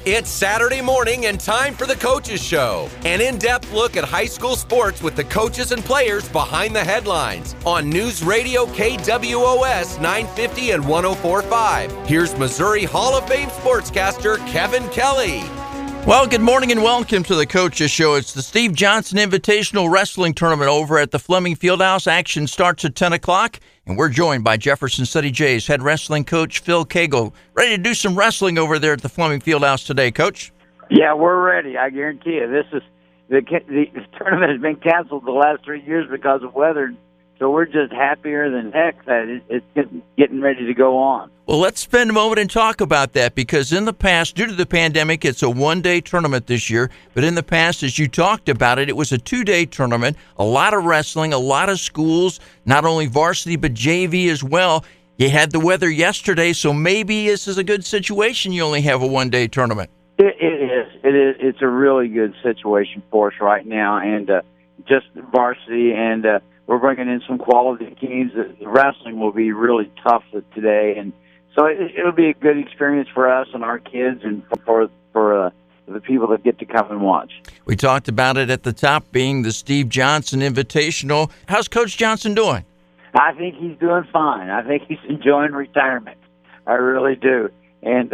It's Saturday morning and time for the Coaches Show, an in-depth look at high school sports with the coaches and players behind the headlines on News Radio KWOS 950 and 104.5. Here's Missouri Hall of Fame sportscaster Kevin Kelly. Well, good morning and welcome to the Coaches Show. It's the Steve Johnson Invitational Wrestling Tournament over at the Fleming Fieldhouse. Action starts at 10 o'clock, and we're joined by Jefferson City Jays head wrestling coach Phil Cagle. Ready to do some wrestling over there at the Fleming Fieldhouse today, Coach? Yeah, we're ready. I guarantee you. This is the tournament has been canceled the last 3 years because of weather, so we're just happier than heck that it's getting ready to go on. Well, let's spend a moment and talk about that, because in the past, due to the pandemic, it's a one-day tournament this year. But in the past, as you talked about it, it was a two-day tournament, a lot of wrestling, a lot of schools, not only varsity but JV as well. You had the weather yesterday, so maybe this is a good situation. You only have a one-day tournament. It is. It's a really good situation for us right now, and just varsity, and we're bringing in some quality teams. The wrestling will be really tough today, and so it'll be a good experience for us and our kids, and for the people that get to come and watch. We talked about it at the top, being the Steve Johnson Invitational. How's Coach Johnson doing? I think he's doing fine. I think he's enjoying retirement. I really do. And,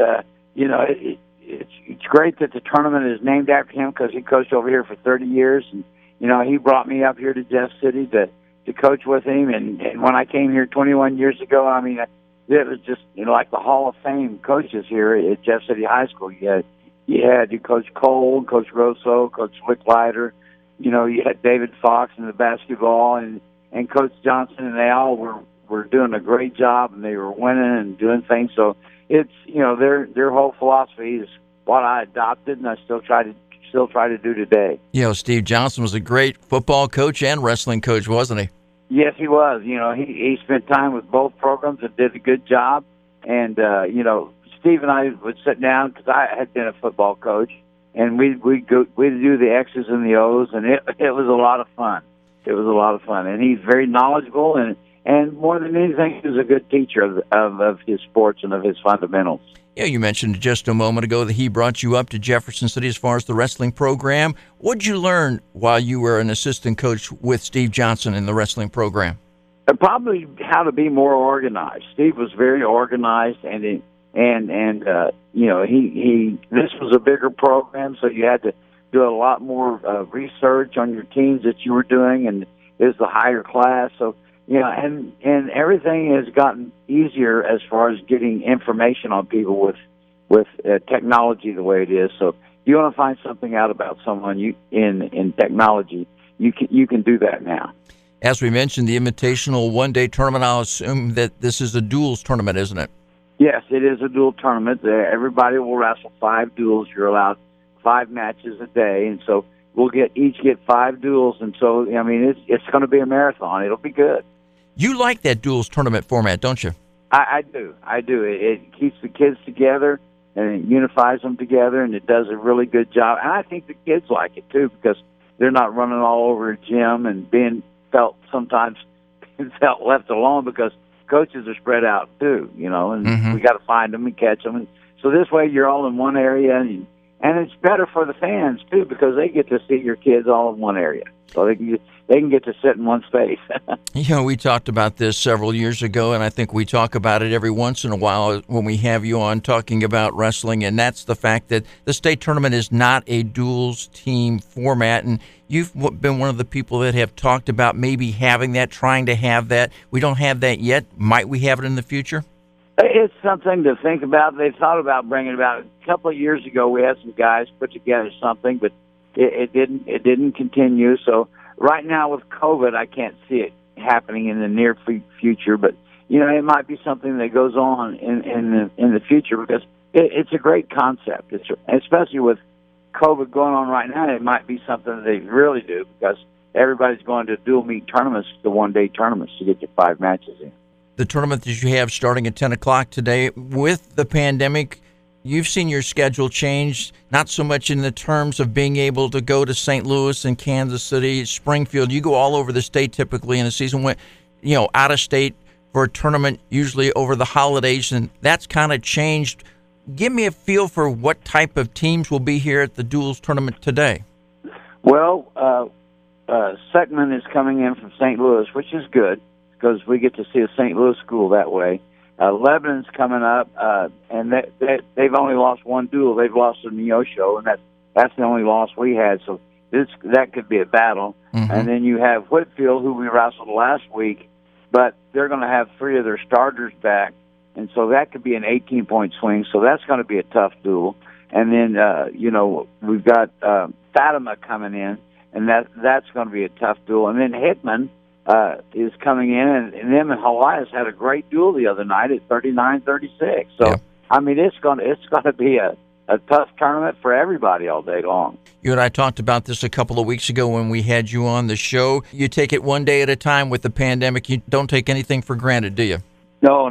it's great that the tournament is named after him, because he coached over here for 30 years. And, he brought me up here to Jeff City to coach with him. And when I came here 21 years ago, it was just, like the Hall of Fame coaches here at Jeff City High School. You had Coach Cole, Coach Rosso, Coach Wicklider. You had David Fox in the basketball, and Coach Johnson, and they all were doing a great job, and they were winning and doing things. So it's, their whole philosophy is what I adopted, and I still try to do today. Steve Johnson was a great football coach and wrestling coach, wasn't he? Yes, he was. He spent time with both programs and did a good job. And, Steve and I would sit down, because I had been a football coach, and we'd do the X's and the O's, and it was a lot of fun. It was a lot of fun. And he's very knowledgeable, and more than anything, he was a good teacher of his sports and of his fundamentals. Yeah, you mentioned just a moment ago that he brought you up to Jefferson City as far as the wrestling program. What did you learn while you were an assistant coach with Steve Johnson in the wrestling program? Probably how to be more organized. Steve was very organized, and this was a bigger program, so you had to do a lot more research on your teams that you were doing, and it was the higher class. So, and everything has gotten easier as far as getting information on people with technology the way it is. So you want to find something out about someone in technology, you can do that now. As we mentioned, the Invitational one-day tournament, I'll assume that this is a duels tournament, isn't it? Yes, it is a dual tournament. Everybody will wrestle 5 duels. You're allowed 5 matches a day, and so we'll each get 5 duels. And so, it's going to be a marathon. It'll be good. You like that duels tournament format, don't you? I do. It keeps the kids together, and it unifies them together, and it does a really good job. And I think the kids like it, too, because they're not running all over a gym and being sometimes felt left alone, because coaches are spread out, too, and we got to find them and catch them. And so this way you're all in one area, and it's better for the fans, too, because they get to see your kids all in one area. So they can get to sit in one space. We talked about this several years ago, and I think we talk about it every once in a while when we have you on talking about wrestling, and that's the fact that the state tournament is not a duels team format, and you've been one of the people that have talked about maybe having that, trying to have that. We don't have that yet. Might we have it in the future? It's something to think about. They've thought about bringing it about. A couple of years ago, we had some guys put together something, but it didn't continue. So right now with COVID, I can't see it happening in the near future. But it might be something that goes on in the future, because it's a great concept. Especially with COVID going on right now, it might be something that they really do, because everybody's going to dual meet tournaments, the one-day tournaments, to get your 5 matches in. The tournament that you have starting at 10 o'clock today, with the pandemic, you've seen your schedule change, not so much in the terms of being able to go to St. Louis and Kansas City, Springfield. You go all over the state typically in a season, when, out of state for a tournament, usually over the holidays, and that's kind of changed Give me a feel for what type of teams will be here at the duals tournament today. Well, Seckman is coming in from St. Louis, which is good because we get to see a St. Louis school that way. Lebanon's coming up, and they've only lost one duel. They've lost to Neosho, and that's the only loss we had. So that could be a battle. Mm-hmm. And then you have Whitfield, who we wrestled last week, but they're going to have 3 of their starters back, and so that could be an 18-point swing. So that's going to be a tough duel. And then we've got Fatima coming in, and that's going to be a tough duel. And then Hickman is coming in, and them and Hawaii's had a great duel the other night at 39-36. So yeah. I mean, it's going to be a tough tournament for everybody all day long. You and I talked about this a couple of weeks ago when we had you on the show. You take it one day at a time with the pandemic. You don't take anything for granted, do you? No.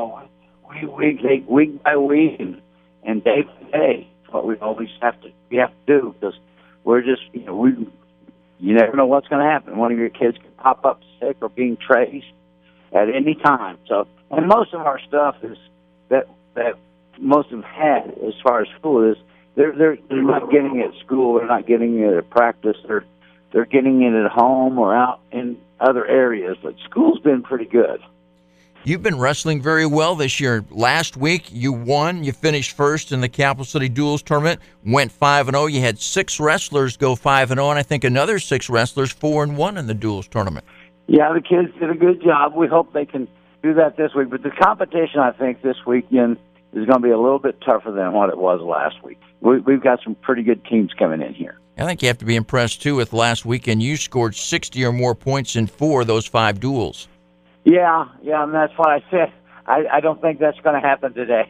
We take week by week and day by day. That's what we always have to do, because we're just you never know what's going to happen. One of your kids can pop up sick or being traced at any time. So, and most of our stuff is that most of them had as far as school is they're not getting it at school. They're not getting it at practice. They're getting it at home or out in other areas. But school's been pretty good. You've been wrestling very well this year. Last week, you won. You finished first in the Capital City Duals Tournament, went 5-0. You had 6 wrestlers go 5-0, and I think another 6 wrestlers 4-1 in the Duals Tournament. Yeah, the kids did a good job. We hope they can do that this week. But the competition, I think, this weekend is going to be a little bit tougher than what it was last week. We've got some pretty good teams coming in here. I think you have to be impressed, too, with last weekend. You scored 60 or more points in 4 of those 5 duels. Yeah, and that's what I said. I don't think that's going to happen today.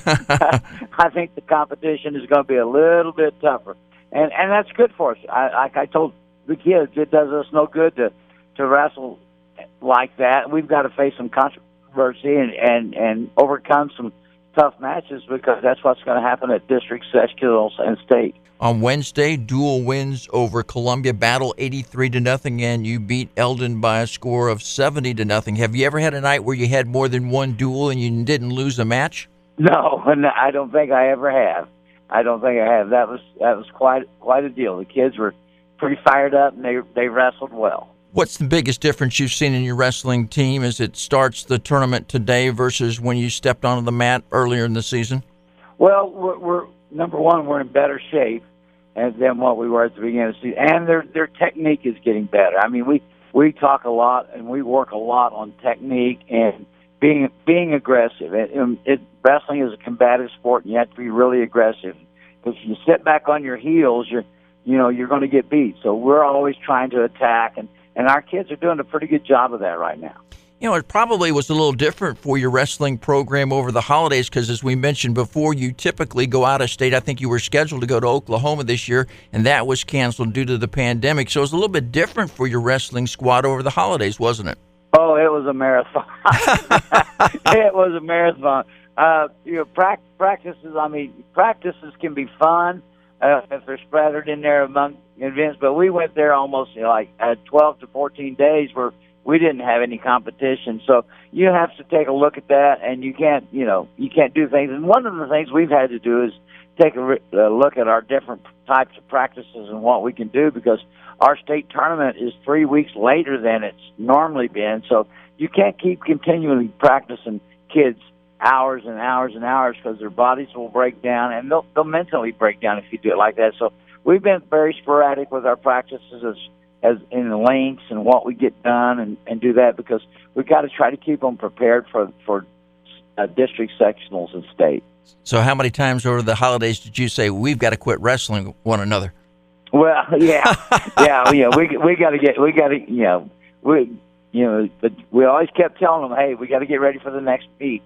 I think the competition is going to be a little bit tougher, and that's good for us. Like I told the kids, it does us no good to wrestle like that. We've got to face some controversy and overcome some tough matches, because that's what's going to happen at district, sectionals, and state. On Wednesday, dual wins over Columbia, battle 83-0, and you beat Eldon by a score of 70-0. Have you ever had a night where you had more than one duel and you didn't lose a match? No, I don't think I ever have. That was quite a deal. The kids were pretty fired up, and they wrestled well. What's the biggest difference you've seen in your wrestling team as it starts the tournament today versus when you stepped onto the mat earlier in the season? Well, we're number one, we're in better shape than what we were at the beginning of the season, and their technique is getting better. I mean, we talk a lot and we work a lot on technique and being aggressive. Wrestling is a combative sport, and you have to be really aggressive, because if you sit back on your heels, you're going to get beat. So we're always trying to attack, and our kids are doing a pretty good job of that right now. It probably was a little different for your wrestling program over the holidays, because as we mentioned before, you typically go out of state. I think you were scheduled to go to Oklahoma this year, and that was canceled due to the pandemic. So it was a little bit different for your wrestling squad over the holidays, wasn't it? Oh, it was a marathon. It was a marathon. Practices can be fun if they're splattered in there among events, but we went there almost 12 to 14 days where we didn't have any competition. So you have to take a look at that, and you can't do things. And one of the things we've had to do is take a look at our different types of practices and what we can do, because our state tournament is 3 weeks later than it's normally been. So you can't keep continually practicing kids hours and hours and hours, because their bodies will break down, and they'll mentally break down if you do it like that. So we've been very sporadic with our practices as in the lengths and what we get done and do that, because we've got to try to keep them prepared for district sectionals and state. So how many times over the holidays did you say, we've got to quit wrestling one another? Well, yeah, but we always kept telling them, hey, we got to get ready for the next meet.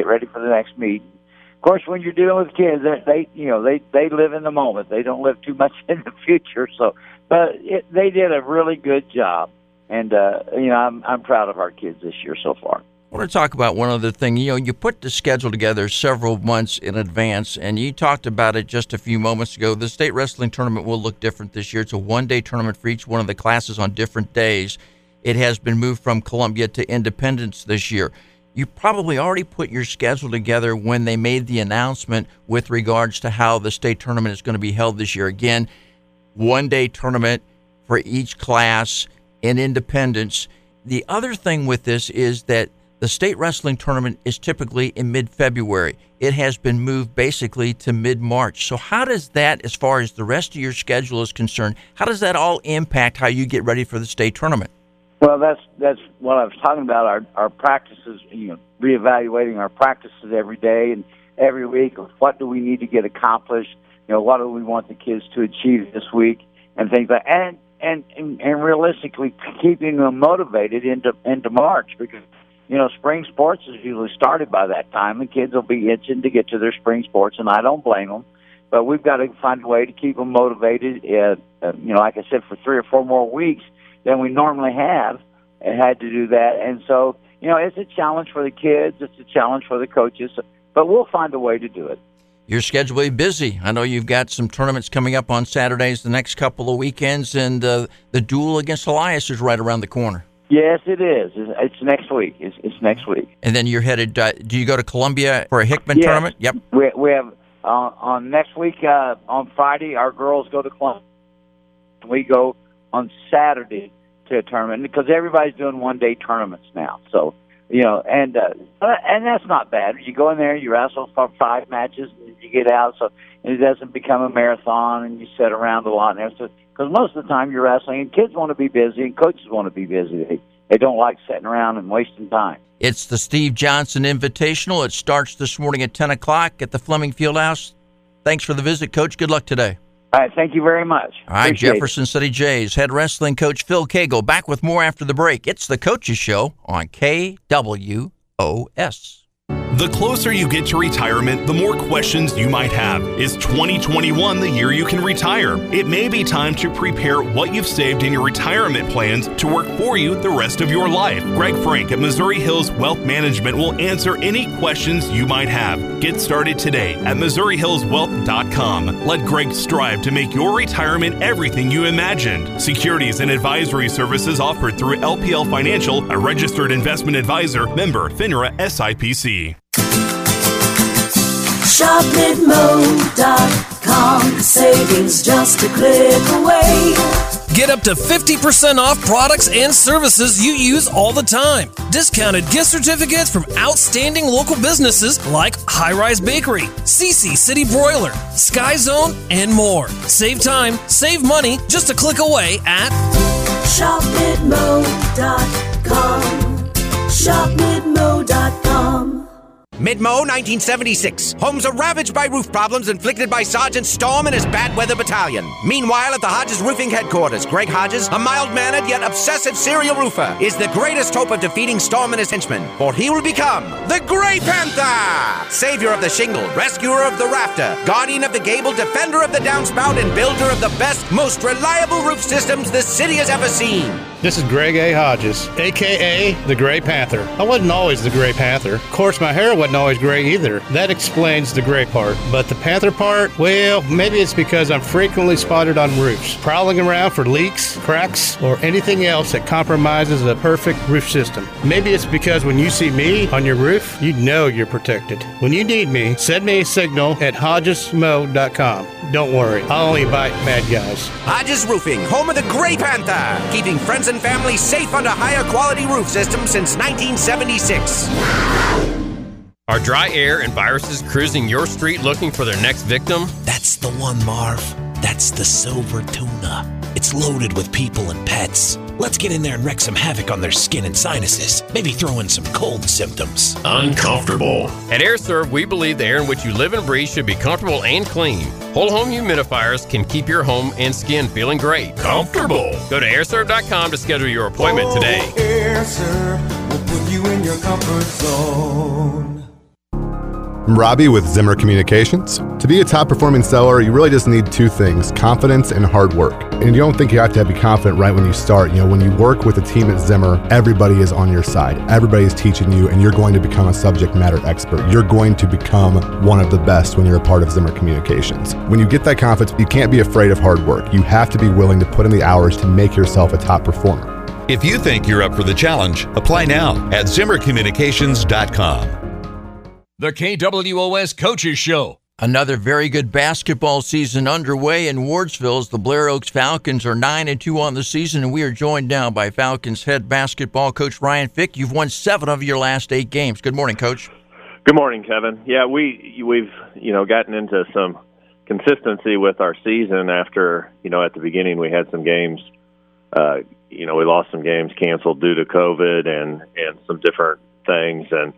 Of course, when you're dealing with kids, they live in the moment. They don't live too much in the future. So, but they did a really good job, and I'm proud of our kids this year so far. I want to talk about one other thing. You put the schedule together several months in advance, and you talked about it just a few moments ago. The state wrestling tournament will look different this year. It's a one-day tournament for each one of the classes on different days. It has been moved from Columbia to Independence this year. you probably already put your schedule together when they made the announcement with regards to how the state tournament is going to be held this year. Again, one-day tournament for each class in Independence. The other thing with this is that the state wrestling tournament is typically in mid-February. It has been moved basically to mid-March. So how does that, as far as the rest of your schedule is concerned, how does that all impact how you get ready for the state tournament? Well, that's what I was talking about, our practices, reevaluating our practices every day and every week of what do we need to get accomplished, what do we want the kids to achieve this week, and things like that. And realistically keeping them motivated into March, because spring sports is usually started by that time, and kids will be itching to get to their spring sports, and I don't blame them. But we've got to find a way to keep them motivated, like I said, for 3 or 4 more weeks than we normally have had to do that. And so, it's a challenge for the kids, it's a challenge for the coaches, but we'll find a way to do it. Your schedule will be busy. I know you've got some tournaments coming up on Saturdays the next couple of weekends, and the duel against Elias is right around the corner. Yes, it is. It's next week. It's next week. And then you're headed, do you go to Columbia for a Hickman tournament? Yep. We have, on next week, on Friday, our girls go to Columbia. We go on Saturday to a tournament, because everybody's doing one-day tournaments now. So, and that's not bad. You go in there, you wrestle for 5 matches, and you get out, so it doesn't become a marathon, and you sit around a lot. Because most of the time you're wrestling, and kids want to be busy, and coaches want to be busy. They don't like sitting around and wasting time. It's the Steve Johnson Invitational. It starts this morning at 10 o'clock at the Fleming Fieldhouse. Thanks for the visit, Coach. Good luck today. All right, thank you very much. All right, Appreciate Jefferson City Jays head wrestling coach Phil Cagle back with more after the break. It's the Coaches Show on KWOS. The closer you get to retirement, the more questions you might have. Is 2021 the year you can retire? It may be time to prepare what you've saved in your retirement plans to work for you the rest of your life. Greg Frank at Missouri Hills Wealth Management will answer any questions you might have. Get started today at MissouriHillsWealth.com. Let Greg strive to make your retirement everything you imagined. Securities and advisory services offered through LPL Financial, a registered investment advisor, member FINRA SIPC. ShopMidMo.com. Savings just a click away. Get up to 50% off products and services you use all the time. Discounted gift certificates from outstanding local businesses like High Rise Bakery, CC City Broiler, Sky Zone, and more. Save time, save money, just a click away at ShopMidMo.com. ShopMidMo.com. Midmo, 1976. Homes are ravaged by roof problems inflicted by Sergeant Storm and his bad weather battalion. Meanwhile, at the Hodges Roofing headquarters, Greg Hodges, a mild-mannered yet obsessive serial roofer, is the greatest hope of defeating Storm and his henchmen, for he will become the Gray Panther! Savior of the shingle, rescuer of the rafter, guardian of the gable, defender of the downspout, and builder of the best, most reliable roof systems the city has ever seen. This is Greg A. Hodges, a.k.a. the Gray Panther. I wasn't always the Gray Panther. Of course, my hair wasn't always gray either. That explains the gray part. But the Panther part, well, maybe it's because I'm frequently spotted on roofs, prowling around for leaks, cracks, or anything else that compromises a perfect roof system. Maybe it's because when you see me on your roof, you know you're protected. When you need me, send me a signal at HodgesMo.com. Don't worry, I'll only bite bad guys. Hodges Roofing, home of the Gray Panther, keeping friends and family safe under higher quality roof systems since 1976. Are dry air and viruses cruising your street looking for their next victim? That's the one, Marv. That's the silver tuna. It's loaded with people and pets. Let's get in there and wreak some havoc on their skin and sinuses. Maybe throw in some cold symptoms. Uncomfortable. At AirServe, we believe the air in which you live and breathe should be comfortable and clean. Whole home humidifiers can keep your home and skin feeling great. Comfortable. Go to airserve.com to schedule your appointment today. AirServe will put you in your comfort zone. I'm Robbie with Zimmer Communications. To be a top-performing seller, you really just need 2 things, confidence and hard work. And you don't think you have to be confident right when you start. When you work with a team at Zimmer, everybody is on your side. Everybody is teaching you, and you're going to become a subject matter expert. You're going to become one of the best when you're a part of Zimmer Communications. When you get that confidence, you can't be afraid of hard work. You have to be willing to put in the hours to make yourself a top performer. If you think you're up for the challenge, apply now at ZimmerCommunications.com. The KWOS Coaches Show. Another very good basketball season underway in Wardsville as the Blair Oaks Falcons are 9-2 on the season, and we are joined now by Falcons head basketball coach Ryan Fick. You've won 7 of your last 8 games. Good morning, Coach. Good morning, Kevin. Yeah, we've gotten into some consistency with our season after at the beginning we had some games. We lost some games canceled due to COVID and some different things, and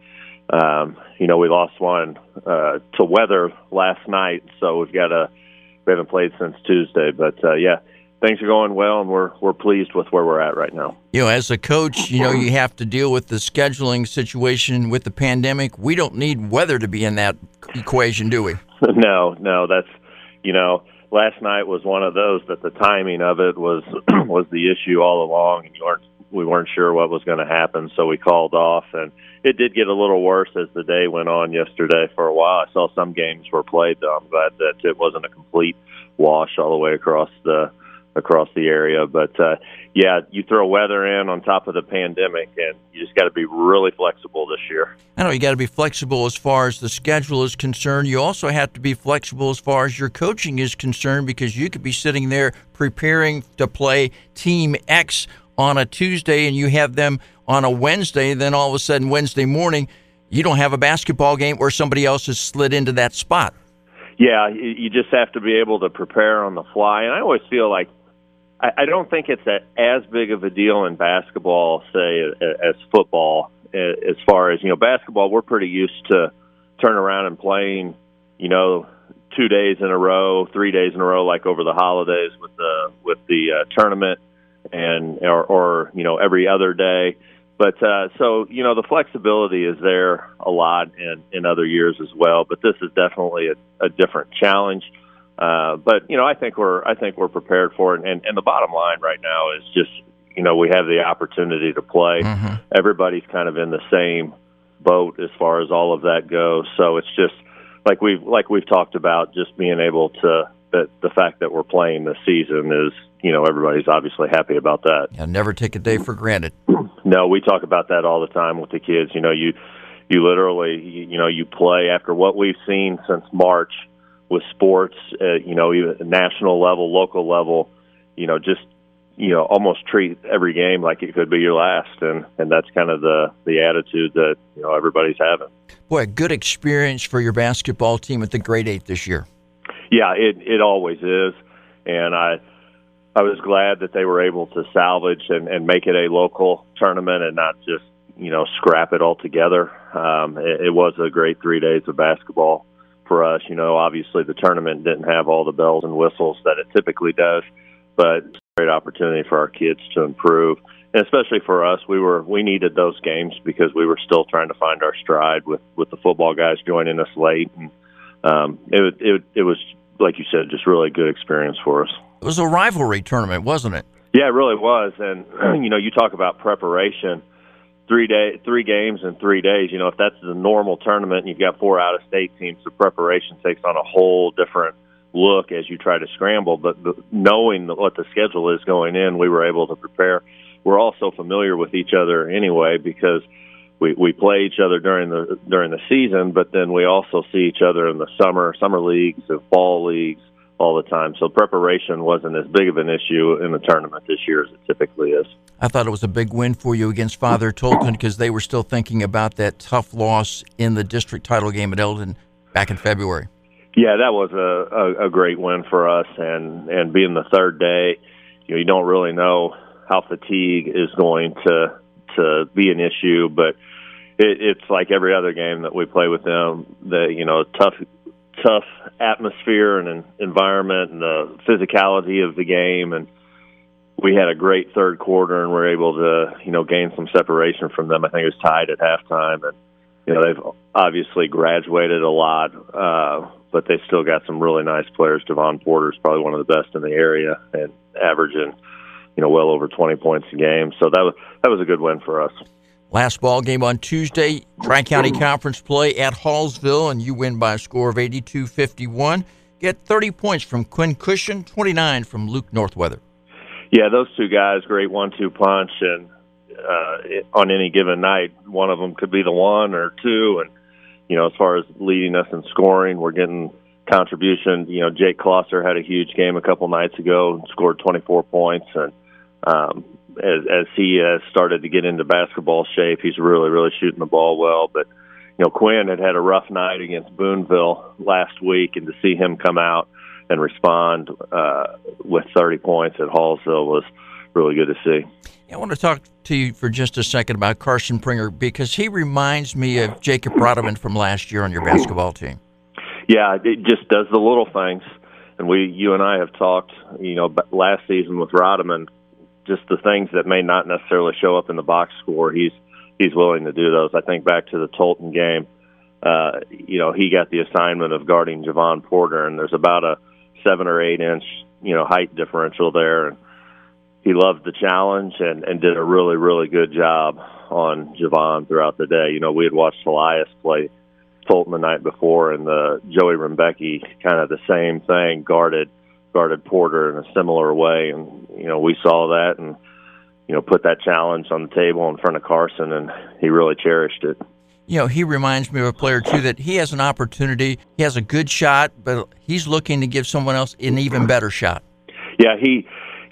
we lost one to weather last night, so we haven't played since Tuesday. But things are going well, and we're pleased with where we're at right now. As a coach, you have to deal with the scheduling situation with the pandemic. We don't need weather to be in that equation, do we? No, that's last night was one of those that the timing of it was the issue all along, and we weren't sure what was going to happen, so we called off, and it did get a little worse as the day went on yesterday. For a while, I saw some games were played, though I'm glad that it wasn't a complete wash all the way across the area. But you throw weather in on top of the pandemic, and you just got to be really flexible this year. I know you got to be flexible as far as the schedule is concerned. You also have to be flexible as far as your coaching is concerned, because you could be sitting there preparing to play Team X on a Tuesday, and you have them on a Wednesday, and then all of a sudden Wednesday morning you don't have a basketball game or somebody else has slid into that spot. Yeah, you just have to be able to prepare on the fly, and I always feel like I don't think it's as big of a deal in basketball, say, as football. As far as, basketball, we're pretty used to turning around and playing, 2 days in a row, 3 days in a row, like over the holidays with the tournament, and or every other day. But so the flexibility is there a lot in other years as well. But this is definitely a different challenge. But I think we're prepared for it, and the bottom line right now is just we have the opportunity to play. Mm-hmm. Everybody's kind of in the same boat as far as all of that goes. So it's just like we've talked about, just being able to the fact that we're playing this season is everybody's obviously happy about that. Yeah, never take a day for granted. No, we talk about that all the time with the kids. You literally you play after what we've seen since March. With sports, even national level, local level, almost treat every game like it could be your last, and that's kind of the attitude that everybody's having. Boy, a good experience for your basketball team at the Grade 8 this year. Yeah, it always is, and I was glad that they were able to salvage and make it a local tournament and not just scrap it all together. It was a great 3 days of basketball for us. Obviously the tournament didn't have all the bells and whistles that it typically does, but it's a great opportunity for our kids to improve. And especially for us, we needed those games because we were still trying to find our stride with the football guys joining us late. And it was, like you said, just really good experience for us. It was a rivalry tournament, wasn't it? Yeah, it really was. And, you talk about preparation. 3 games in 3 days. If that's the normal tournament and you've got 4 out-of-state teams, the preparation takes on a whole different look as you try to scramble. But knowing what the schedule is going in, we were able to prepare. We're also familiar with each other anyway because we play each other during the season, but then we also see each other in the summer leagues and fall leagues all the time. So preparation wasn't as big of an issue in the tournament this year as it typically is. I thought it was a big win for you against Father Tolton because they were still thinking about that tough loss in the district title game at Eldon back in February. Yeah, that was a great win for us, and being the third day, you don't really know how fatigue is going to be an issue, but it's like every other game that we play with them. Tough atmosphere and an environment and the physicality of the game, and we had a great third quarter and were able to gain some separation from them. I think it was tied at halftime, and they've obviously graduated a lot, but they still got some really nice players. Devon Porter's probably one of the best in the area and averaging well over 20 points a game. So that was a good win for us. Last ball game on Tuesday, Tri-County Conference play at Hallsville, and you win by a score of 82-51. Get 30 points from Quinn Cushion, 29 from Luke Northweather. Yeah, those two guys, great 1-2 punch, and on any given night, one of them could be the one or two. And, as far as leading us in scoring, we're getting contribution. Jake Klosser had a huge game a couple nights ago, scored 24 points. And as he has started to get into basketball shape, he's really, really shooting the ball well. But, Quinn had a rough night against Boonville last week, and to see him come out and respond with 30 points at Hallsville was really good to see. I want to talk to you for just a second about Carson Pringer, because he reminds me of Jacob Rodeman from last year on your basketball team. Yeah, it just does the little things. And you and I have talked, last season with Rodeman, just the things that may not necessarily show up in the box score. He's willing to do those. I think back to the Tolton game, he got the assignment of guarding Javon Porter, and there's about a 7 or 8 inch, height differential there. And he loved the challenge and did a really, really good job on Javon throughout the day. We had watched Elias play Tolton the night before, and Joey Rembecki, kind of the same thing, guarded Porter in a similar way. And, we saw that and, put that challenge on the table in front of Carson, and he really cherished it. He reminds me of a player, too, that he has an opportunity. He has a good shot, but he's looking to give someone else an even better shot. Yeah, he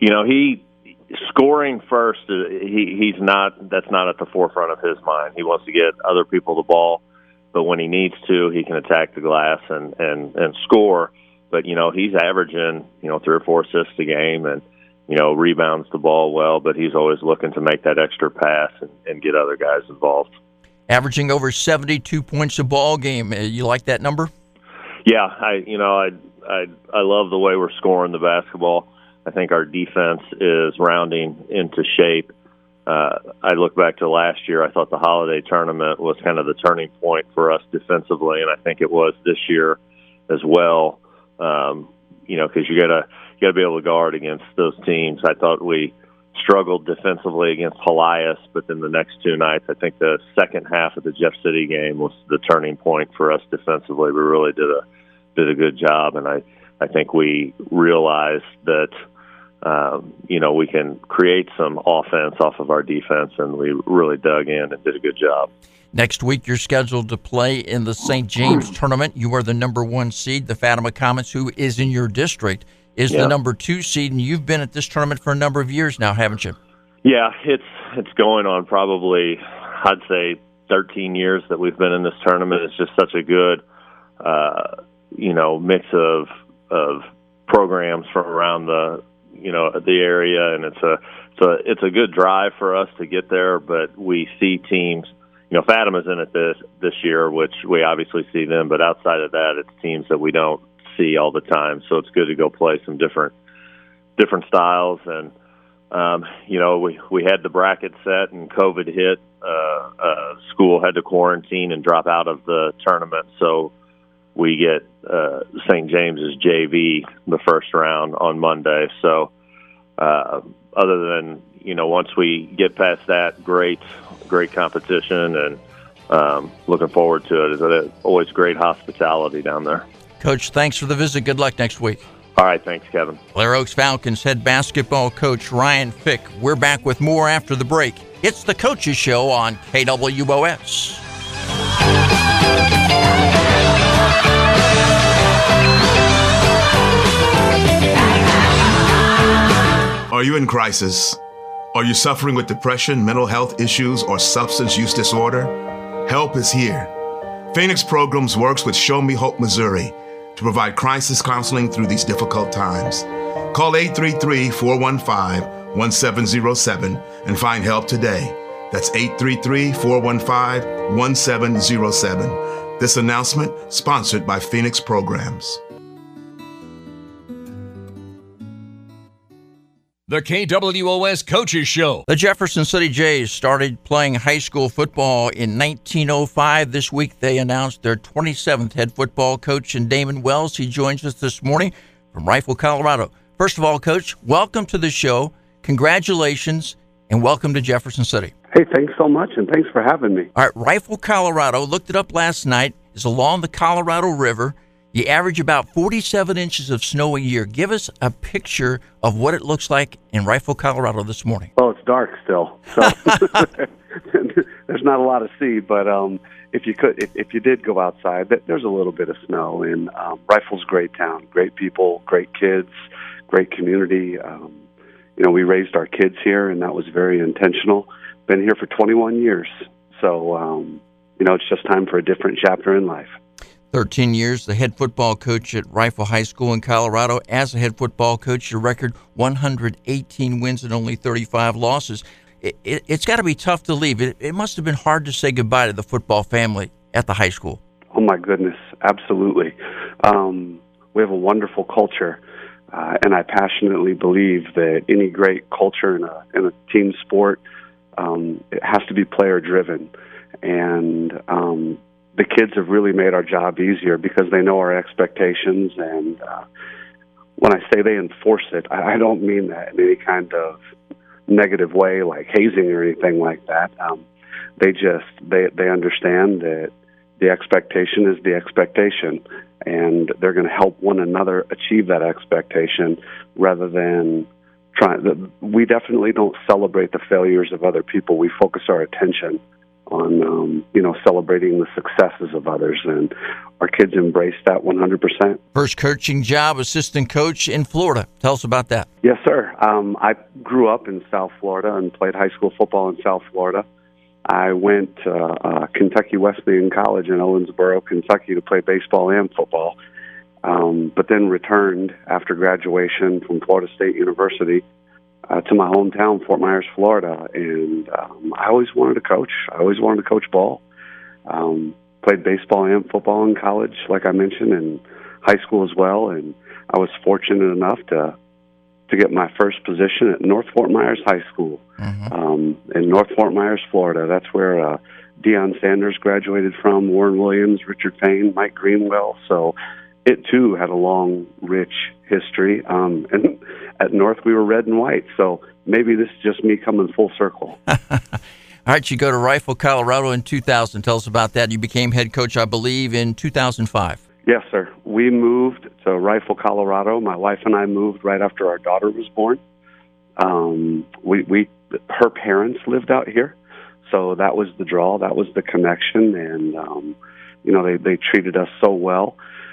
scoring first, that's not at the forefront of his mind. He wants to get other people the ball, but when he needs to, he can attack the glass and score. But, he's averaging, 3 or 4 assists a game and, rebounds the ball well, but he's always looking to make that extra pass and get other guys involved. Averaging over 72 points a ball game. You like that number? Yeah, I love the way we're scoring the basketball. I think our defense is rounding into shape. I look back to last year. I thought the holiday tournament was kind of the turning point for us defensively, and I think it was this year as well. Because you got to be able to guard against those teams. I thought we struggled defensively against Elias, but then the next 2 nights, I think the second half of the Jeff City game was the turning point for us defensively. We really did a good job, and I think we realized that we can create some offense off of our defense, and we really dug in and did a good job. Next week, you're scheduled to play in the St. James tournament. You are the number 1 seed. The Fatima Comets, who is in your district, is the number 2 seed, and you've been at this tournament for a number of years now, haven't you? Yeah, it's going on probably, I'd say, 13 years that we've been in this tournament. It's just such a good, mix of programs from around the area, and it's a good drive for us to get there. But we see teams, Fatima's in it this year, which we obviously see them. But outside of that, it's teams that we don't see all the time. So it's good to go play some different styles. And we had the bracket set, and COVID hit. School had to quarantine and drop out of the tournament. So we get St. James's JV the first round on Monday. So other than, once we get past that, great competition, and looking forward to it. It's always great hospitality down there. Coach, thanks for the visit. Good luck next week. All right, thanks, Kevin. Blair Oaks Falcons head basketball coach Ryan Fick. We're back with more after the break. It's the Coaches Show on KWOS. Are you in crisis? Are you suffering with depression, mental health issues, or substance use disorder? Help is here. Phoenix Programs works with Show Me Hope, Missouri to provide crisis counseling through these difficult times. Call 833-415-1707 and find help today. That's 833-415-1707. This announcement sponsored by Phoenix Programs. The KWOS Coaches Show. The Jefferson City Jays started playing high school football in 1905. This week they announced their 27th head football coach, and Damon Wells. He joins us this morning from Rifle, Colorado. First of all, Coach, welcome to the show. Congratulations, and welcome to Jefferson City. Hey, thanks so much, and thanks for having me. All right, Rifle, Colorado, looked it up last night, is along the Colorado River. You average about 47 inches of snow a year. Give us a picture of what it looks like in Rifle, Colorado this morning. Oh, it's dark still, so there's not a lot to see. But if you did go outside, there's a little bit of snow. And Rifle's a great town, great people, great kids, great community. We raised our kids here, and that was very intentional. Been here for 21 years, so it's just time for a different chapter in life. 13 years, the head football coach at Rifle High School in Colorado. As a head football coach, your record 118 wins and only 35 losses. It's got to be tough to leave. It must have been hard to say goodbye to the football family at the high school. Oh, my goodness, absolutely. We have a wonderful culture, and I passionately believe that any great culture in a team sport, it has to be player-driven. And the kids have really made our job easier because they know our expectations. And when I say they enforce it, I don't mean that in any kind of negative way, like hazing or anything like that. They understand that the expectation is the expectation, and they're going to help one another achieve that expectation rather than we definitely don't celebrate the failures of other people. We focus our attention on celebrating the successes of others, and our kids embrace that 100%. First coaching job, assistant coach in Florida. Tell us about that. Yes, sir. I grew up in South Florida and played high school football in South Florida. I went to Kentucky Wesleyan College in Owensboro, Kentucky, to play baseball and football, but then returned after graduation from Florida State University to my hometown, Fort Myers, Florida, and I always wanted to coach. I always wanted to coach ball. Played baseball and football in college, like I mentioned, and high school as well, and I was fortunate enough to get my first position at North Fort Myers High School in North Fort Myers, Florida. That's where Deion Sanders graduated from, Warren Williams, Richard Payne, Mike Greenwell, so it, too, had a long, rich history. And at North, we were red and white. So maybe this is just me coming full circle. All right, you go to Rifle, Colorado in 2000. Tell us about that. You became head coach, I believe, in 2005. Yes, sir. We moved to Rifle, Colorado. My wife and I moved right after our daughter was born. Her parents lived out here. So that was the draw. That was the connection. And, they treated us so well.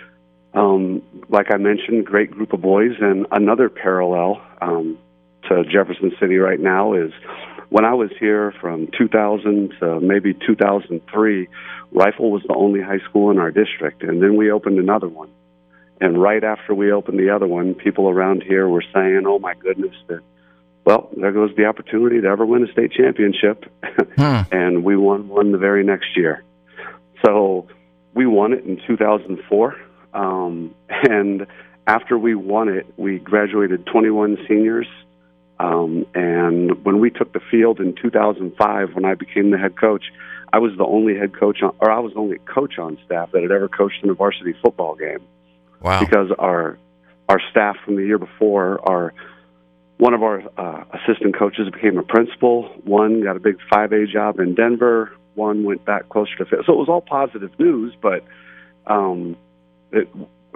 Like I mentioned, great group of boys. And another parallel to Jefferson City right now is when I was here from 2000 to maybe 2003, Rifle was the only high school in our district. And then we opened another one. And right after we opened the other one, people around here were saying, oh, my goodness, there goes the opportunity to ever win a state championship. And we won one the very next year. So we won it in 2004. And after we won it, we graduated 21 seniors. And when we took the field in 2005, when I became the head coach, I was the only head coach I was the only coach on staff that had ever coached in a varsity football game. Wow. Because our staff from the year before, one of our assistant coaches became a principal. One got a big 5A job in Denver. One went back closer to fit. So it was all positive news, but it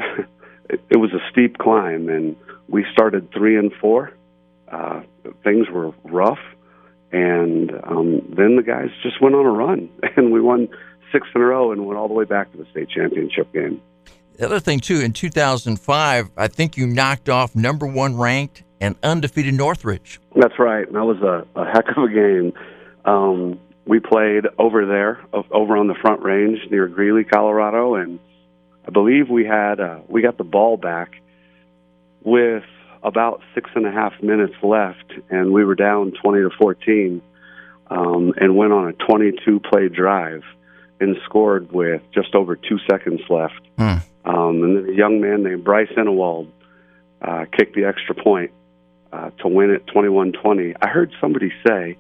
was a steep climb, and we started 3-4. Things were rough, and then the guys just went on a run, and we won 6 in a row and went all the way back to the state championship game. The other thing, too, in 2005, I think you knocked off number 1 ranked and undefeated Northridge. That's right, and that was a heck of a game. We played over there, over on the Front Range near Greeley, Colorado, and I believe we got the ball back with about 6.5 minutes left, and we were down 20-14, and went on a 22-play drive and scored with just over 2 seconds left. And then a young man named Bryce Enewald kicked the extra point to win it 21-20. I heard somebody say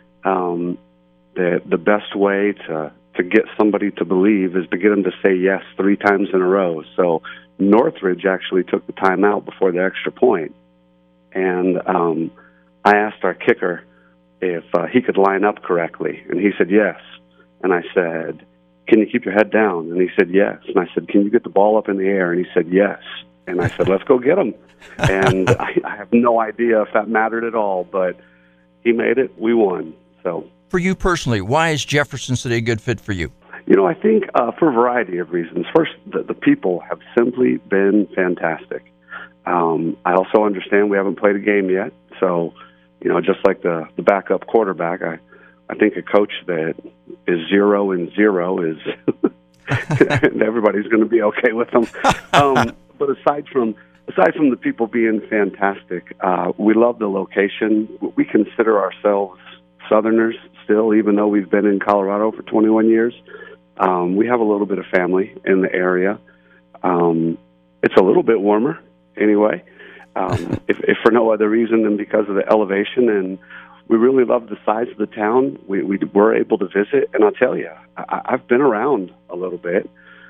that the best way to get somebody to believe is to get them to say yes 3 times in a row. So Northridge actually took the timeout before the extra point. And I asked our kicker if he could line up correctly, and he said yes. And I said, can you keep your head down? And he said, yes. And I said, can you get the ball up in the air? And he said, yes. And I said, let's go get him. And I have no idea if that mattered at all, but he made it. We won. So, for you personally, why is Jefferson City a good fit for you? I think for a variety of reasons. First, the people have simply been fantastic. I also understand we haven't played a game yet. So, just like the backup quarterback, I think a coach that is 0-0 is and everybody's going to be okay with them. But aside from the people being fantastic, we love the location. We consider ourselves Southerners still, even though we've been in Colorado for 21 years. We have a little bit of family in the area. It's a little bit warmer anyway, if for no other reason than because of the elevation. And we really love the size of the town. We were able to visit, and I'll tell you, I've been around a little bit.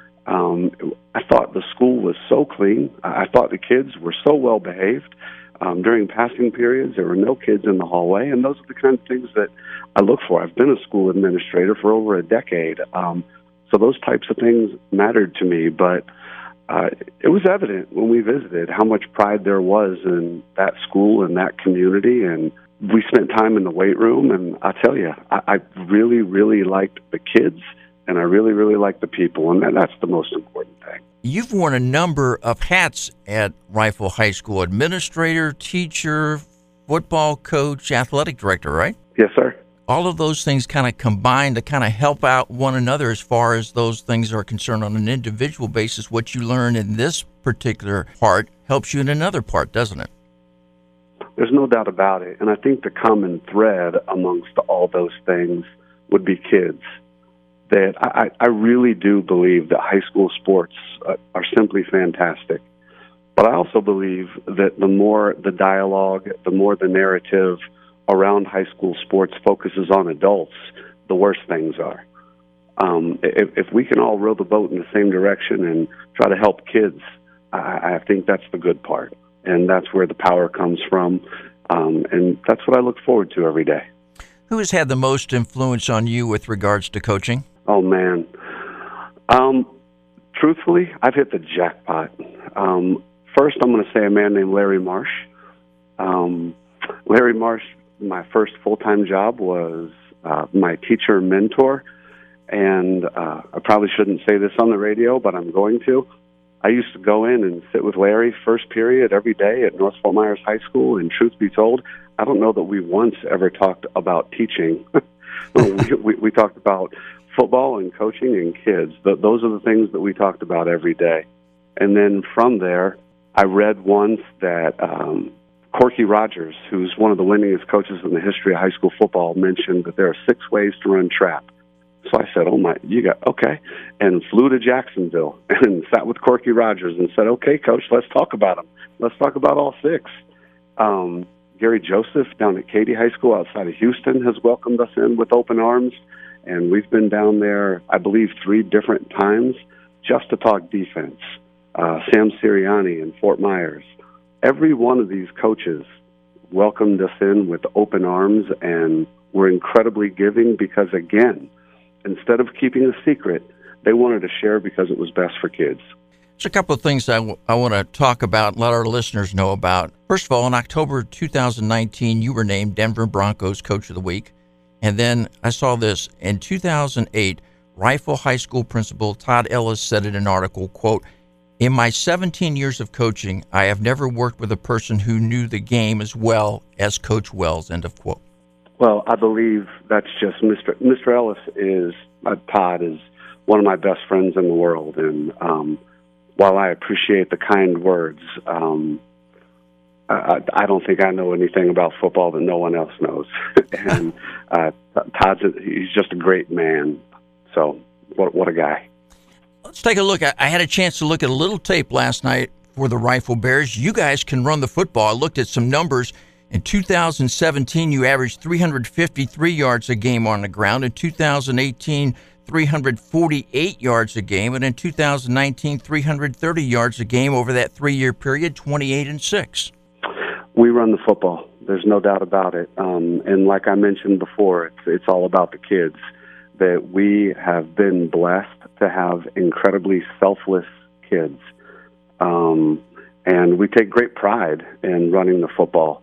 I thought the school was so clean. I thought the kids were so well behaved. During passing periods, there were no kids in the hallway, and those are the kind of things that I look for. I've been a school administrator for over a decade, so those types of things mattered to me. But it was evident when we visited how much pride there was in that school and that community, and we spent time in the weight room, and I tell you, I really, really liked the kids, and I really, really liked the people, and that's the most important thing. You've worn a number of hats at Rifle High School: administrator, teacher, football coach, athletic director, right? Yes, sir. All of those things kind of combine to kind of help out one another as far as those things are concerned on an individual basis. What you learn in this particular part helps you in another part, doesn't it? There's no doubt about it. And I think the common thread amongst all those things would be kids. That I really do believe that high school sports are simply fantastic. But I also believe that the more the dialogue, the more the narrative around high school sports focuses on adults, the worse things are. If we can all row the boat in the same direction and try to help kids, I think that's the good part. And that's where the power comes from. And that's what I look forward to every day. Who has had the most influence on you with regards to coaching? Oh, man. Truthfully, I've hit the jackpot. First, I'm going to say a man named Larry Marsh. Larry Marsh, my first full-time job, was my teacher mentor. And I probably shouldn't say this on the radio, but I'm going to. I used to go in and sit with Larry first period every day at North Fort Myers High School, and truth be told, I don't know that we once ever talked about teaching. we talked about football and coaching and kids. Those are the things that we talked about every day. And then from there, I read once that Corky Rogers, who's one of the winningest coaches in the history of high school football, mentioned that there are 6 ways to run trap. So I said, okay, and flew to Jacksonville and sat with Corky Rogers and said, okay, Coach, let's talk about them. Let's talk about all 6. Gary Joseph down at Katy High School outside of Houston has welcomed us in with open arms, and we've been down there, I believe, 3 different times just to talk defense. Sam Sirianni in Fort Myers. Every one of these coaches welcomed us in with open arms and were incredibly giving because, again, instead of keeping a secret, they wanted to share because it was best for kids. There's a couple of things I want to talk about, let our listeners know about. First of all, in October 2019, you were named Denver Broncos Coach of the Week. And then I saw this. In 2008, Rifle High School principal Todd Ellis said in an article, quote, "In my 17 years of coaching, I have never worked with a person who knew the game as well as Coach Wells," end of quote. Well, I believe that's just Mr. Ellis is, Todd is one of my best friends in the world. And while I appreciate the kind words, I don't think I know anything about football that no one else knows. And he's just a great man. So what a guy. Let's take a look. I had a chance to look at a little tape last night for the Rifle Bears. You guys can run the football. I looked at some numbers. In 2017, you averaged 353 yards a game on the ground. In 2018, 348 yards a game. And in 2019, 330 yards a game over that 3-year period, 28-6. We run the football. There's no doubt about it. And like I mentioned before, it's all about the kids. that we have been blessed to have incredibly selfless kids. And we take great pride in running the football.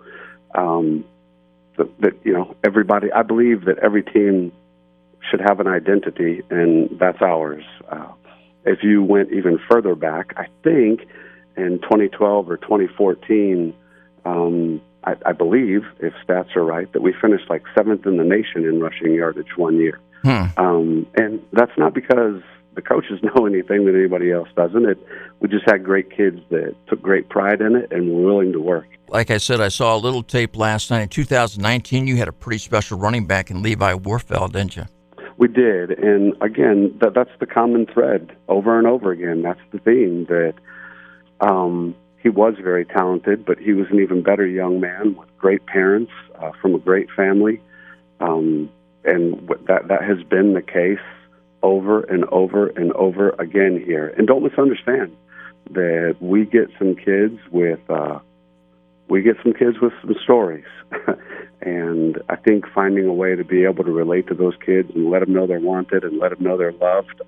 That everybody, I believe that every team should have an identity, and that's ours. If you went even further back, I think in 2012 or 2014, I believe, if stats are right, that we finished like 7th in the nation in rushing yardage one year. And that's not because the coaches know anything that anybody else doesn't. We just had great kids that took great pride in it and were willing to work. Like I said, I saw a little tape last night. In 2019, you had a pretty special running back in Levi Warfeld, didn't you? We did, and again, that's the common thread over and over again. That's the theme, that he was very talented, but he was an even better young man with great parents, from a great family, and that has been the case over and over and over again here. And don't misunderstand that we get some kids with some stories. And I think finding a way to be able to relate to those kids and let them know they're wanted and let them know they're loved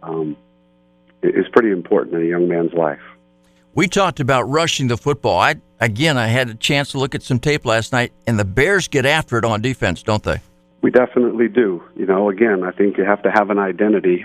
is pretty important in a young man's life. We talked about rushing the football. I had a chance to look at some tape last night, and the Bears get after it on defense, don't they? We definitely do. Again, I think you have to have an identity.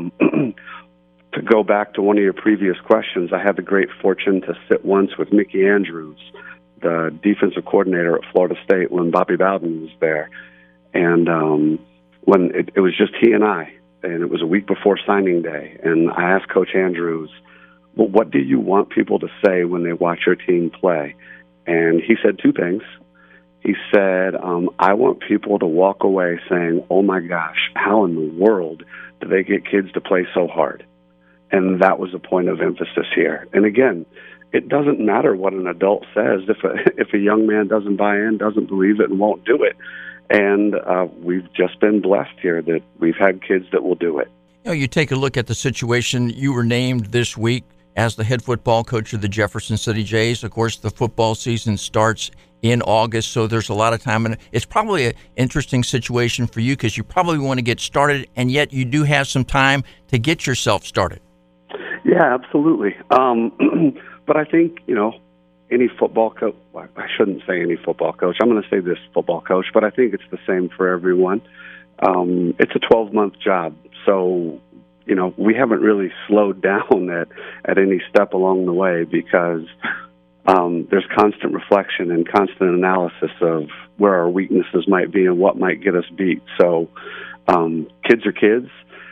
To go back to one of your previous questions, I had the great fortune to sit once with Mickey Andrews, the defensive coordinator at Florida State, when Bobby Bowden was there. And when it was just he and I, and it was a week before signing day, and I asked Coach Andrews, well, what do you want people to say when they watch your team play? And he said two things. He said, I want people to walk away saying, oh my gosh, how in the world do they get kids to play so hard? And that was a point of emphasis here. And again, it doesn't matter what an adult says if a young man doesn't buy in, doesn't believe it, and won't do it. And we've just been blessed here that we've had kids that will do it. You take a look at the situation. You were named this week as the head football coach of the Jefferson City Jays. Of course, the football season starts in August, so there's a lot of time. And it's probably an interesting situation for you because you probably want to get started, and yet you do have some time to get yourself started. Yeah, absolutely. But I think, any football coach, I shouldn't say any football coach. I'm going to say this football coach, but I think it's the same for everyone. It's a 12-month job. So, we haven't really slowed down at any step along the way because there's constant reflection and constant analysis of where our weaknesses might be and what might get us beat. So kids are kids.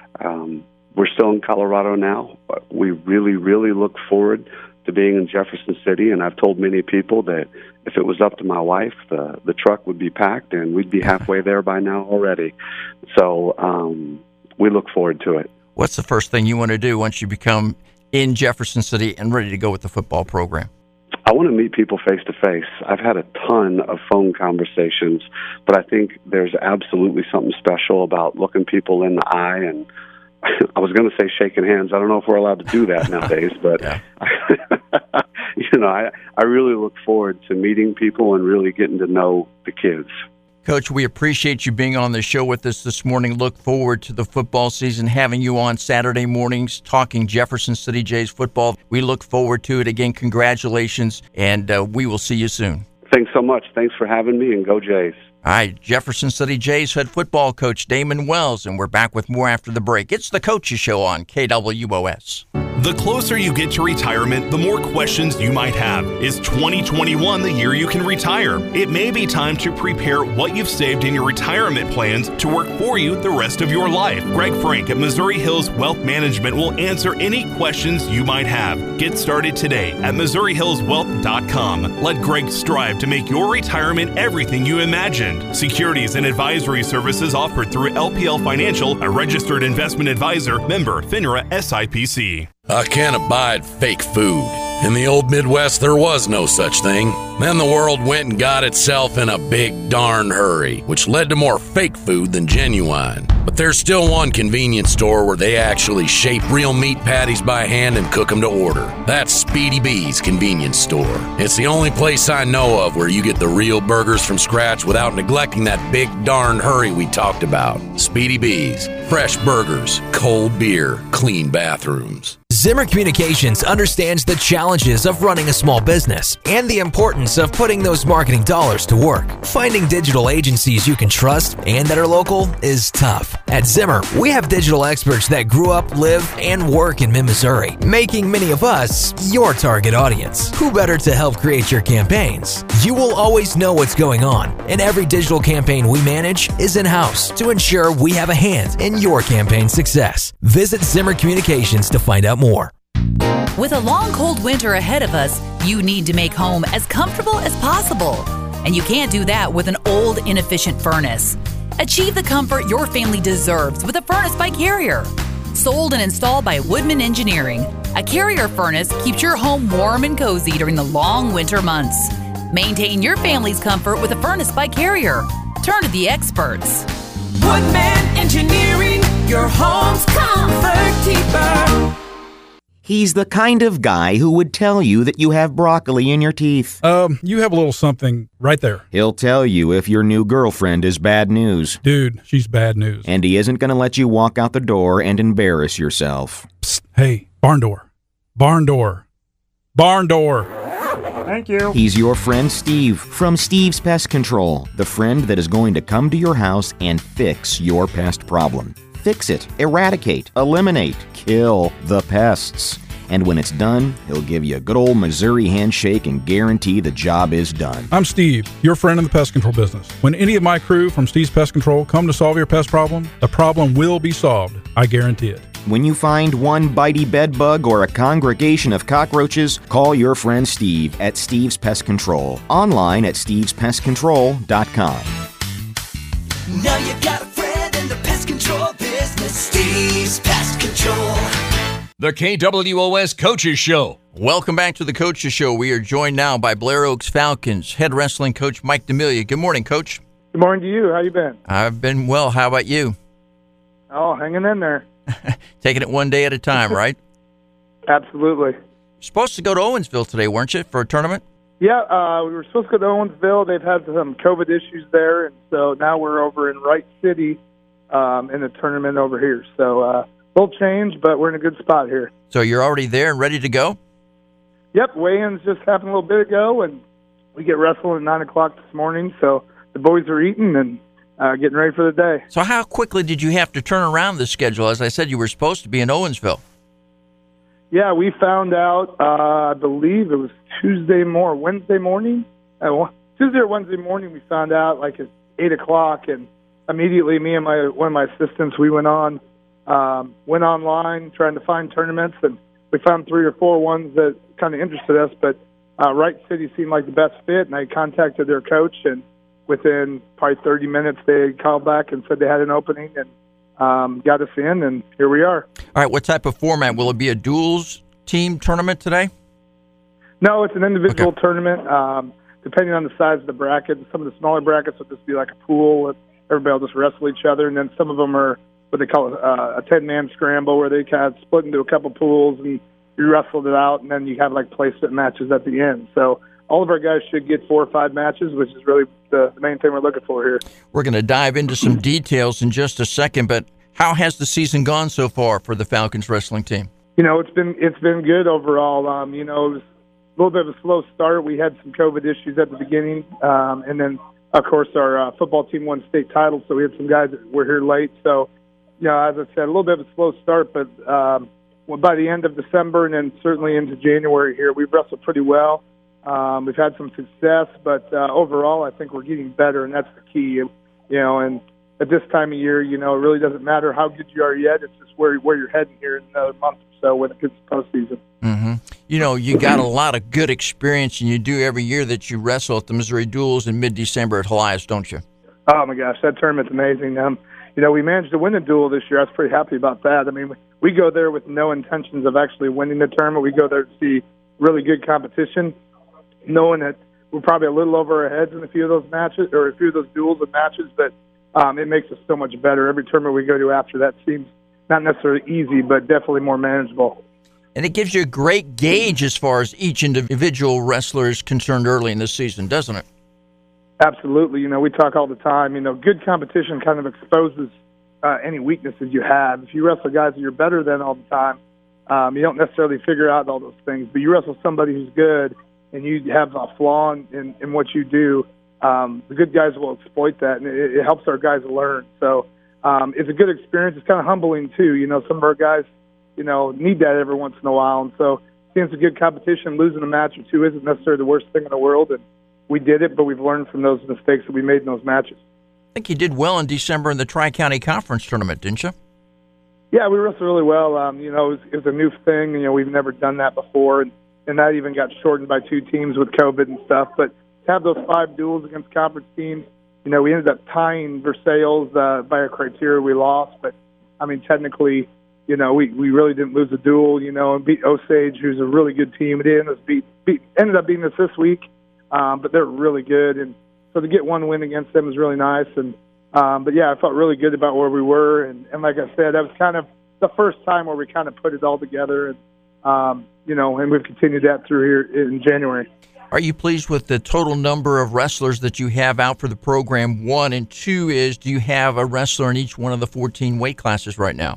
We're still in Colorado now. But we really, really look forward to being in Jefferson City, and I've told many people that if it was up to my wife, the truck would be packed and we'd be halfway there by now already. So we look forward to it. What's the first thing you want to do once you become in Jefferson City and ready to go with the football program? I want to meet people face to face. I've had a ton of phone conversations, but I think there's absolutely something special about looking people in the eye, and I was going to say shaking hands. I don't know if we're allowed to do that nowadays, but I really look forward to meeting people and really getting to know the kids. Coach, we appreciate you being on the show with us this morning. Look forward to the football season, having you on Saturday mornings talking Jefferson City Jays football. We look forward to it. Again, congratulations, and we will see you soon. Thanks so much. Thanks for having me, and go Jays. All right, Jefferson City Jays head football coach Damon Wells, and we're back with more after the break. It's the Coaches Show on KWOS. The closer you get to retirement, the more questions you might have. Is 2021 the year you can retire? It may be time to prepare what you've saved in your retirement plans to work for you the rest of your life. Greg Frank at Missouri Hills Wealth Management will answer any questions you might have. Get started today at MissouriHillsWealth.com. Let Greg strive to make your retirement everything you imagined. Securities and advisory services offered through LPL Financial, a registered investment advisor, member FINRA SIPC. I can't abide fake food. In the old Midwest, there was no such thing. Then the world went and got itself in a big darn hurry, which led to more fake food than genuine. But there's still one convenience store where they actually shape real meat patties by hand and cook them to order. That's Speedy B's Convenience Store. It's the only place I know of where you get the real burgers from scratch without neglecting that big darn hurry we talked about. Speedy B's. Fresh burgers, cold beer, clean bathrooms. Zimmer Communications understands the challenges of running a small business and the importance of putting those marketing dollars to work. Finding digital agencies you can trust and that are local is tough. At Zimmer, we have digital experts that grew up, live, and work in Mid-Missouri, making many of us your target audience. Who better to help create your campaigns? You will always know what's going on, and every digital campaign we manage is in-house to ensure we have a hand in your campaign success. Visit Zimmer Communications to find out more. With a long, cold winter ahead of us, you need to make home as comfortable as possible. And you can't do that with an old, inefficient furnace. Achieve the comfort your family deserves with a furnace by Carrier. Sold and installed by Woodman Engineering, a Carrier furnace keeps your home warm and cozy during the long winter months. Maintain your family's comfort with a furnace by Carrier. Turn to the experts. Woodman Engineering, your home's comfort keeper. He's the kind of guy who would tell you that you have broccoli in your teeth. You have a little something right there. He'll tell you if your new girlfriend is bad news. Dude, she's bad news. And he isn't going to let you walk out the door and embarrass yourself. Psst, hey, barn door. Barn door. Barn door. Thank you. He's your friend Steve from Steve's Pest Control, the friend that is going to come to your house and fix your pest problem. Fix it, eradicate, eliminate, kill the pests. And when it's done, he'll give you a good old Missouri handshake and guarantee the job is done. I'm Steve, your friend in the pest control business. When any of my crew from Steve's Pest Control come to solve your pest problem, the problem will be solved. I guarantee it. When you find one bitey bed bug or a congregation of cockroaches, call your friend Steve at Steve's Pest Control. Online at stevespestcontrol.com. Now you got a friend in the pest control business, Steve's Pest Control. The KWOS Coaches Show. Welcome back to the Coaches Show. We are joined now by Blair Oaks Falcons head wrestling coach Mike D'Amelia. Good morning, Coach. Good morning to you. How you been? I've been well. How about you? Oh, hanging in there. Taking it one day at a time, right? Absolutely. You're supposed to go to Owensville today, weren't you, for a tournament? Yeah, we were supposed to go to Owensville. They've had some COVID issues there, and so now we're over in Wright City in the tournament over here. So a little change, but we're in a good spot here. So you're already there and ready to go? Yep, weigh-ins just happened a little bit ago, and we get wrestling at 9 o'clock this morning, so the boys are eating and getting ready for the day. So how quickly did you have to turn around the schedule? As I said, you were supposed to be in Owensville. Yeah, we found out, I believe it was Wednesday morning. Tuesday or Wednesday morning we found out, like at 8 o'clock, and immediately me and one of my assistants, we went online trying to find tournaments, and we found 3 or 4 ones that kind of interested us, but Wright City seemed like the best fit, and I contacted their coach, and within probably 30 minutes they called back and said they had an opening, and got us in, and here we are. All right, what type of format? Will it be a duels team tournament today? No, it's an individual tournament. Depending on the size of the bracket, some of the smaller brackets will just be like a pool. Everybody will just wrestle each other, and then some of them are what they call a 10-man scramble, where they kind of split into a couple pools, and you wrestled it out, and then you have like placement matches at the end. So all of our guys should get 4 or 5 matches, which is really the main thing we're looking for here. We're going to dive into some details in just a second, but how has the season gone so far for the Falcons wrestling team? You know, it's been good overall. You know, it was a little bit of a slow start. We had some COVID issues at the beginning, and then, of course, our football team won state titles, so we had some guys that were here late. So, you know, as I said, a little bit of a slow start, but by the end of December and then certainly into January here, we've wrestled pretty well. We've had some success, but overall, I think we're getting better, and that's the key. You know, and at this time of year, you know, it really doesn't matter how good you are yet. It's just where you're heading here in another month or so when it gets to postseason. Mm-hmm. You know, you got a lot of good experience, and you do every year that you wrestle at the Missouri Duels in mid-December at Helias, don't you? Oh, my gosh, that tournament's amazing. You know, we managed to win the duel this year. I was pretty happy about that. I mean, we go there with no intentions of actually winning the tournament. We go there to see really good competition, knowing that we're probably a little over our heads in a few of those matches or a few of those duels and matches, but it makes us so much better. Every tournament we go to after that seems not necessarily easy, but definitely more manageable. And it gives you a great gauge as far as each individual wrestler is concerned early in the season, doesn't it? Absolutely. You know, we talk all the time. You know, good competition kind of exposes any weaknesses you have. If you wrestle guys that you're better than all the time, you don't necessarily figure out all those things. But you wrestle somebody who's good and you have a flaw in what you do, the good guys will exploit that, and it helps our guys learn. So it's a good experience. It's kind of humbling, too. You know, some of our guys, you know, need that every once in a while. And so seeing some good competition, losing a match or two isn't necessarily the worst thing in the world. And we did it, but we've learned from those mistakes that we made in those matches. I think you did well in December in the Tri-County Conference tournament, didn't you? Yeah, we wrestled really well. You know, it was a new thing. You know, we've never done that before, and that even got shortened by 2 teams with COVID and stuff. But to have those 5 duels against conference teams, you know, we ended up tying Versailles by a criteria we lost. But, I mean, technically, you know, we really didn't lose a duel, you know, and beat Osage, who's a really good team. It ended up beating us this week, but they're really good. And so to get one win against them was really nice. And but, yeah, I felt really good about where we were. And like I said, that was kind of the first time where we kind of put it all together. And, you know, and we've continued that through here in January. Are you pleased with the total number of wrestlers that you have out for the program? 1, and 2 is, do you have a wrestler in each one of the 14 weight classes right now?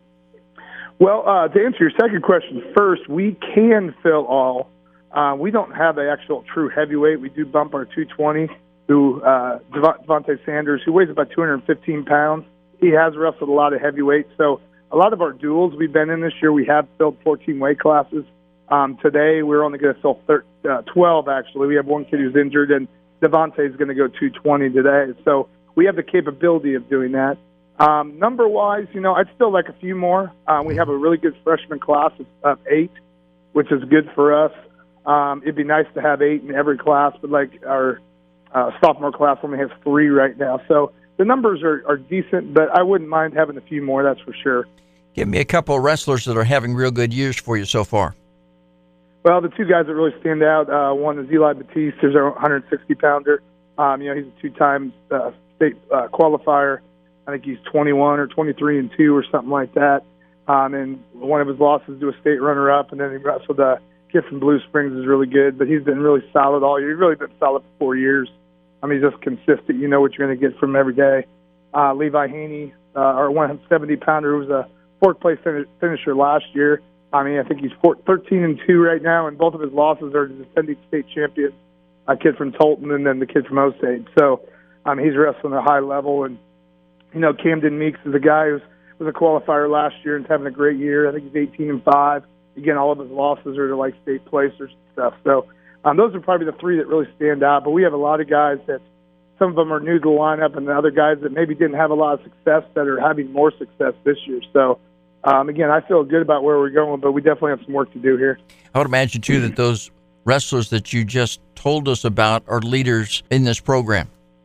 Well, to answer your second question first, we can fill all. We don't have an actual true heavyweight. We do bump our 220, who Devontae Sanders, who weighs about 215 pounds. He has wrestled a lot of heavyweight. So a lot of our duels we've been in this year, we have filled 14 weight classes. Today, we're only going to fill 12, actually. We have one kid who's injured, and Devontae is going to go 220 today. So we have the capability of doing that. Number-wise, you know, I'd still like a few more. We have a really good freshman class of 8, which is good for us. It'd be nice to have 8 in every class, but like our sophomore class only has 3 right now. So the numbers are decent, but I wouldn't mind having a few more, that's for sure. Give me a couple of wrestlers that are having real good years for you so far. Well, the 2 guys that really stand out, one is Eli Batiste, who's our 160-pounder. You know, he's a 2-time state qualifier. I think he's 21 or 23-2 or something like that. And one of his losses to a state runner-up, and then he wrestled a kid from Blue Springs is really good. But he's been really solid all year. He's really been solid for 4 years. I mean, he's just consistent. You know what you're going to get from him every day. Levi Haney, our 170-pounder, who was a 4th-place finisher last year. I mean, I think he's 13-2 right now, and both of his losses are the defending state champions, a kid from Tolton and then the kid from Osage. So he's wrestling at a high level. And, you know, Camden Meeks is a guy who was a qualifier last year and is having a great year. I think he's 18-5. Again, all of his losses are to, like, state placers and stuff. So those are probably the 3 that really stand out. But we have a lot of guys that some of them are new to the lineup, and the other guys that maybe didn't have a lot of success that are having more success this year. So, again, I feel good about where we're going, but we definitely have some work to do here. I would imagine, too, that those wrestlers that you just told us about are leaders in this program.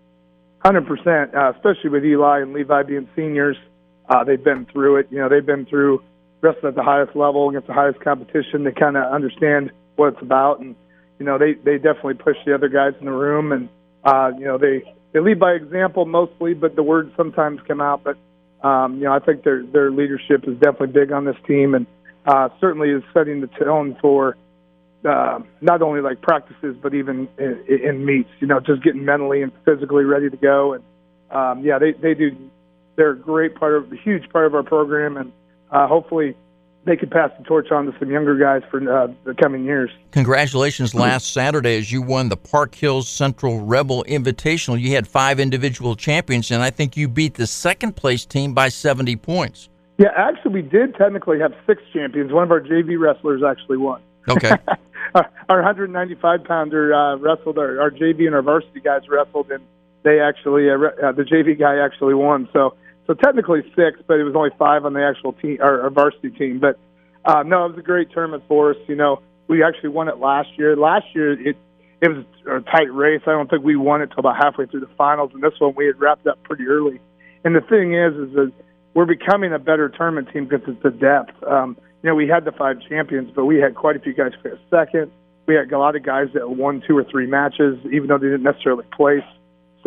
100%, especially with Eli and Levi being seniors. They've been through it. You know, they've been through wrestling at the highest level against the highest competition. They kind of understand what it's about, and, you know, they definitely push the other guys in the room. And, you know, they lead by example mostly, but the words sometimes come out. But you know, I think their leadership is definitely big on this team, and certainly is setting the tone for not only like practices, but even in meets. You know, just getting mentally and physically ready to go. And yeah, they do. They're a huge part of our program, and hopefully they could pass the torch on to some younger guys for the coming years. Congratulations last Saturday as you won the Park Hills Central Rebel Invitational. You had 5 individual champions, and I think you beat the 2nd-place team by 70 points. Yeah, actually, we did technically have 6 champions. One of our JV wrestlers actually won. Okay. Our 195-pounder wrestled, our JV and our varsity guys wrestled, and they actually, the JV guy actually won. So technically 6, but it was only 5 on the actual team, our varsity team. But no, it was a great tournament for us. You know, we actually won it last year. Last year it was a tight race. I don't think we won it till about halfway through the finals, and this one we had wrapped up pretty early. And the thing is that we're becoming a better tournament team because it's the depth. You know, we had the 5 champions, but we had quite a few guys for a second. We had a lot of guys that won 2 or 3 matches, even though they didn't necessarily place. So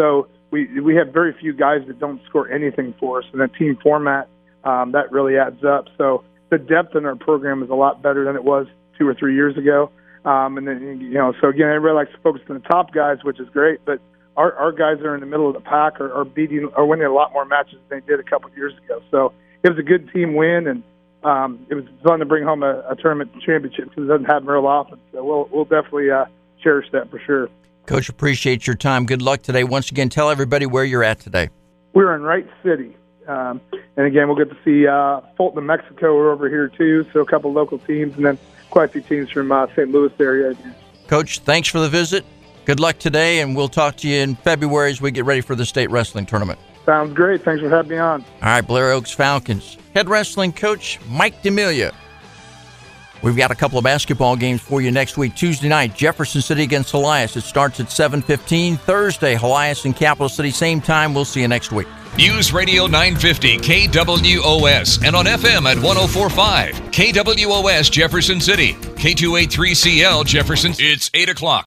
we have very few guys that don't score anything for us. In that team format, that really adds up. So the depth in our program is a lot better than it was 2 or 3 years ago. And then, so again, everybody likes to focus on the top guys, which is great, but our guys that are in the middle of the pack are winning a lot more matches than they did a couple of years ago. So it was a good team win, and it was fun to bring home a tournament championship because it doesn't happen real often. So we'll definitely cherish that for sure. Coach, appreciate your time. Good luck today. Once again, tell everybody where you're at today. We're in Wright City. And again, we'll get to see Fulton, Mexico. We're over here too, so a couple local teams, and then quite a few teams from St. Louis area. Coach, thanks for the visit. Good luck today, and we'll talk to you in February as we get ready for the state wrestling tournament. Sounds great. Thanks for having me on. All right, Blair Oaks Falcons head wrestling coach Mike D'Amelia. We've got a couple of basketball games for you next week. Tuesday night, Jefferson City against Helias. It starts at 7:15. Thursday, Helias and Capital City, same time. We'll see you next week. News Radio 950 KWOS and on FM at 104.5 KWOS Jefferson City, K283CL Jefferson. It's 8 o'clock.